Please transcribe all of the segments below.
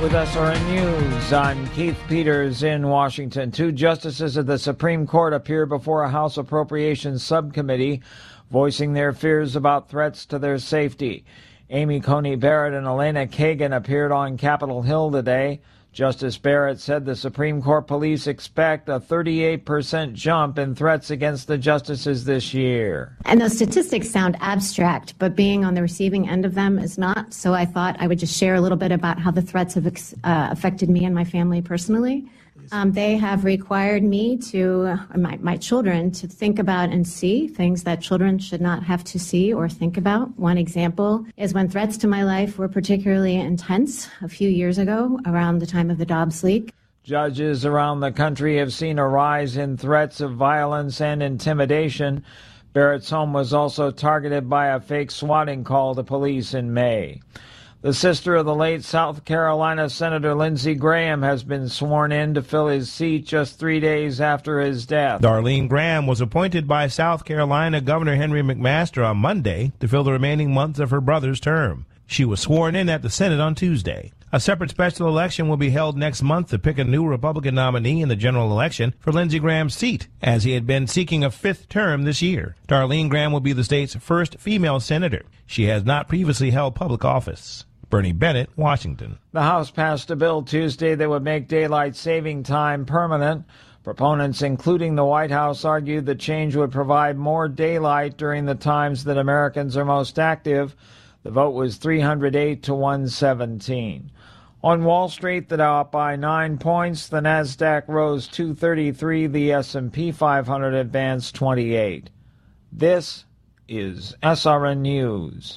With SRN News, I'm Keith Peters in Washington. Two justices of the Supreme Court appeared before a House Appropriations Subcommittee, voicing their fears about threats to their safety. Amy Coney Barrett and Elena Kagan appeared on Capitol Hill today. Justice Barrett said the Supreme Court police expect a 38% jump in threats against the justices this year. And those statistics sound abstract, but being on the receiving end of them is not. So I thought I would just share a little bit about how the threats have affected me and my family personally. They have required me to, my children, to think about and see things that children should not have to see or think about. One example is when threats to my life were particularly intense a few years ago around the time of the Dobbs leak. Judges around the country have seen a rise in threats of violence and intimidation. Barrett's home was also targeted by a fake swatting call to police in May. The sister of the late South Carolina Senator Lindsey Graham has been sworn in to fill his seat just 3 days after his death. Darlene Graham was appointed by South Carolina Governor Henry McMaster on Monday to fill the remaining months of her brother's term. She was sworn in at the Senate on Tuesday. A separate special election will be held next month to pick a new Republican nominee in the general election for Lindsey Graham's seat, as he had been seeking a fifth term this year. Darlene Graham will be the state's first female senator. She has not previously held public office. Bernie Bennett, Washington. The House passed a bill Tuesday that would make daylight saving time permanent. Proponents, including the White House, argued the change would provide more daylight during the times that Americans are most active. The vote was 308 to 117. On Wall Street, the Dow up by 9 points. The Nasdaq rose 233. The S&P 500 advanced 28. This is SRN News.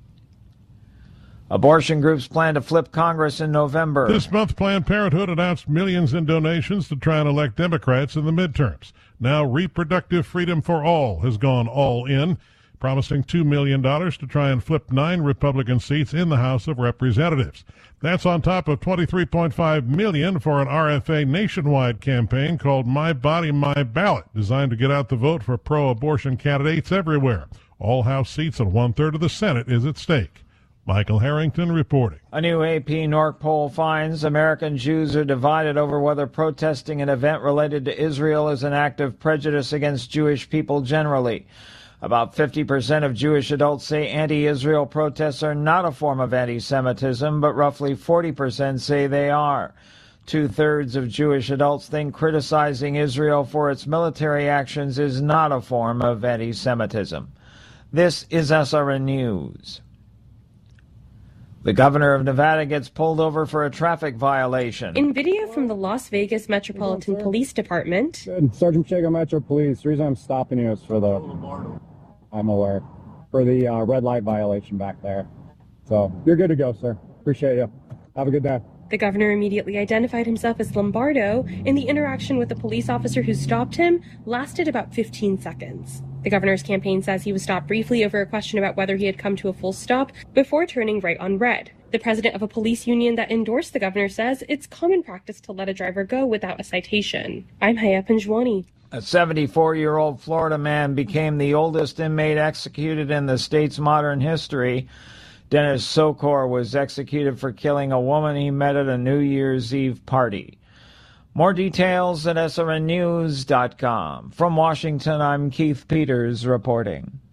Abortion groups plan to flip Congress in November. This month, Planned Parenthood announced millions in donations to try and elect Democrats in the midterms. Now, Reproductive Freedom for All has gone all in, promising $2 million to try and flip 9 Republican seats in the House of Representatives. That's on top of $23.5 million for an RFA nationwide campaign called My Body, My Ballot, designed to get out the vote for pro-abortion candidates everywhere. All House seats and 1/3 of the Senate is at stake. Michael Harrington reporting. A new AP NORC poll finds American Jews are divided over whether protesting an event related to Israel is an act of prejudice against Jewish people generally. About 50% of Jewish adults say anti-Israel protests are not a form of anti-Semitism, but roughly 40% say they are. 2/3 of Jewish adults think criticizing Israel for its military actions is not a form of anti-Semitism. This is SRN News. The governor of Nevada gets pulled over for a traffic violation. In video from the Las Vegas Metropolitan Police Department. Good. Sergeant Pacheco, Metro Police. The reason I'm stopping you is for the, I'm aware, for the red light violation back there. So you're good to go, sir. Appreciate you. Have a good day. The governor immediately identified himself as Lombardo, and the interaction with the police officer who stopped him lasted about 15 seconds. The governor's campaign says he was stopped briefly over a question about whether he had come to a full stop before turning right on red. The president of a police union that endorsed the governor says it's common practice to let a driver go without a citation. I'm Haya Panjwani. A 74-year-old Florida man became the oldest inmate executed in the state's modern history. Dennis Sokor was executed for killing a woman he met at a New Year's Eve party. More details at srnnews.com. From Washington, I'm Keith Peters reporting.